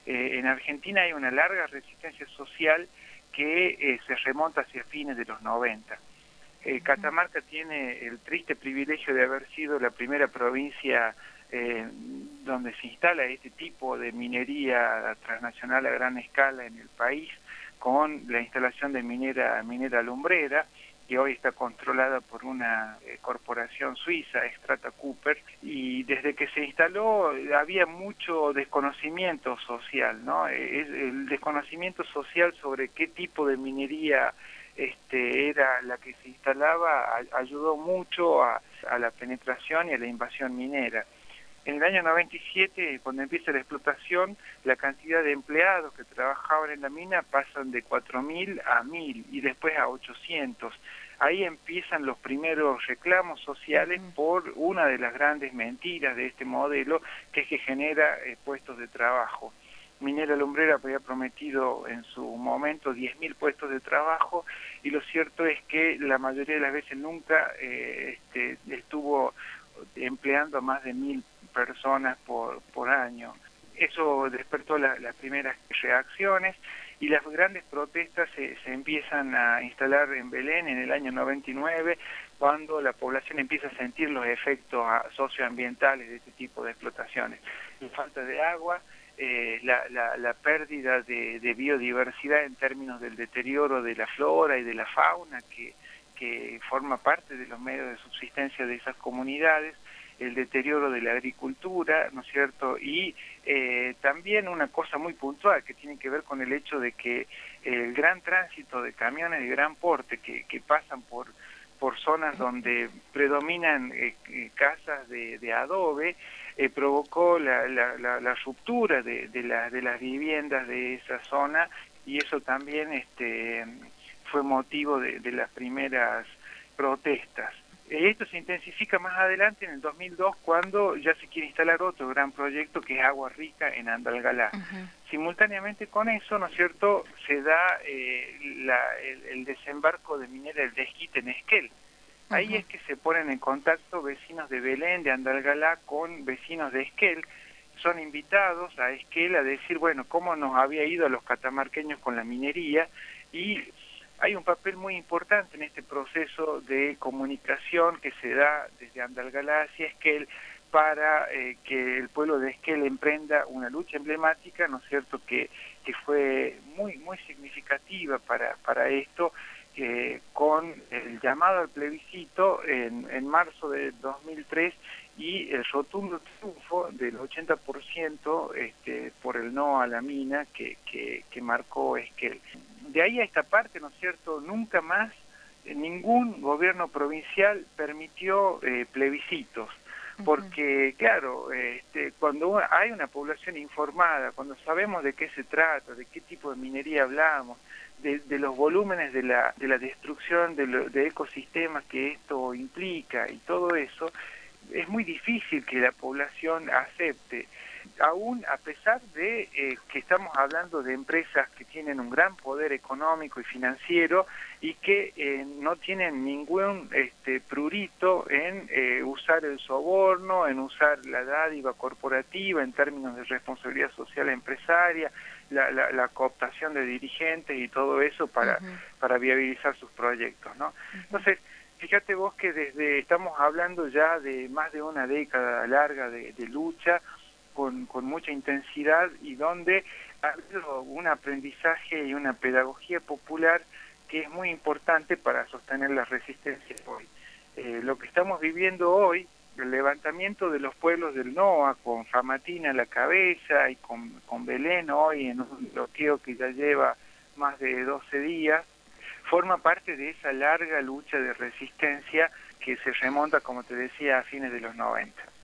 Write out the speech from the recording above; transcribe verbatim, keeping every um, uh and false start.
Eh, en Argentina hay una larga resistencia social que eh, se remonta hacia fines de los noventa. Eh, Catamarca tiene el triste privilegio de haber sido la primera provincia eh, donde se instala este tipo de minería transnacional a gran escala en el país, con la instalación de minera, minera lumbrera, que hoy está controlada por una eh, corporación suiza, Strata Cooper, y desde que se instaló había mucho desconocimiento social, ¿no? Es el desconocimiento social sobre qué tipo de minería este, era la que se instalaba, a, ayudó mucho a, a la penetración y a la invasión minera. En el año noventa y siete, cuando empieza la explotación, la cantidad de empleados que trabajaban en la mina pasan de cuatro mil a mil y después a ochocientos. Ahí empiezan los primeros reclamos sociales por una de las grandes mentiras de este modelo, que es que genera eh, puestos de trabajo. Minera Lumbrera había prometido en su momento diez mil puestos de trabajo, y lo cierto es que la mayoría de las veces nunca eh, este, estuvo empleando a más de mil personas por, por año. Eso despertó la, las primeras reacciones, y las grandes protestas se, se empiezan a instalar en Belén en el año noventa y nueve, cuando la población empieza a sentir los efectos socioambientales de este tipo de explotaciones. La falta de agua, eh, la, la, la pérdida de, de biodiversidad en términos del deterioro de la flora y de la fauna que, que forma parte de los medios de subsistencia de esas comunidades, el deterioro de la agricultura, ¿no es cierto? Y eh, también una cosa muy puntual que tiene que ver con el hecho de que el gran tránsito de camiones de gran porte que, que pasan por, por zonas donde predominan eh, casas de, de adobe, eh, provocó la, la, la, la ruptura de, de, la, de las viviendas de esa zona, y eso también este, fue motivo de, de las primeras protestas. Esto se intensifica más adelante en el dos mil dos, cuando ya se quiere instalar otro gran proyecto, que es Agua Rica en Andalgalá. Uh-huh. Simultáneamente con eso, ¿no es cierto?, se da eh, la, el, el desembarco de minera del Desquite en Esquel. Uh-huh. Ahí es que se ponen en contacto vecinos de Belén, de Andalgalá, con vecinos de Esquel. Son invitados a Esquel a decir, bueno, cómo nos había ido a los catamarqueños con la minería, y hay un papel muy importante en este proceso de comunicación que se da desde Andalgalá hacia Esquel para eh, que el pueblo de Esquel emprenda una lucha emblemática, ¿no es cierto?, que, que fue muy, muy significativa para, para esto, eh, con el llamado al plebiscito en, en marzo de dos mil tres, y el rotundo triunfo del ochenta por ciento este, por el no a la mina que, que, que marcó Esquel. De ahí a esta parte, ¿no es cierto?, nunca más eh, ningún gobierno provincial permitió eh, plebiscitos, porque, claro, este, cuando hay una población informada, cuando sabemos de qué se trata, de qué tipo de minería hablamos, de, de los volúmenes de la, de la destrucción de, lo, de ecosistemas que esto implica y todo eso, es muy difícil que la población acepte, aún a pesar de eh, que estamos hablando de empresas que tienen un gran poder económico y financiero, y que eh, no tienen ningún este, prurito en eh, usar el soborno, en usar la dádiva corporativa en términos de responsabilidad social empresaria, la, la, la cooptación de dirigentes y todo eso para, uh-huh. para viabilizar sus proyectos, ¿no? Uh-huh. Entonces, fíjate vos que desde estamos hablando ya de más de una década larga de, de lucha, con, con mucha intensidad, y donde ha habido un aprendizaje y una pedagogía popular que es muy importante para sostener la resistencia hoy. Eh, lo que estamos viviendo hoy, el levantamiento de los pueblos del NOA, con Famatina a la cabeza y con, con Belén hoy en un bloqueo que ya lleva más de doce días, forma parte de esa larga lucha de resistencia que se remonta, como te decía, a fines de los noventa.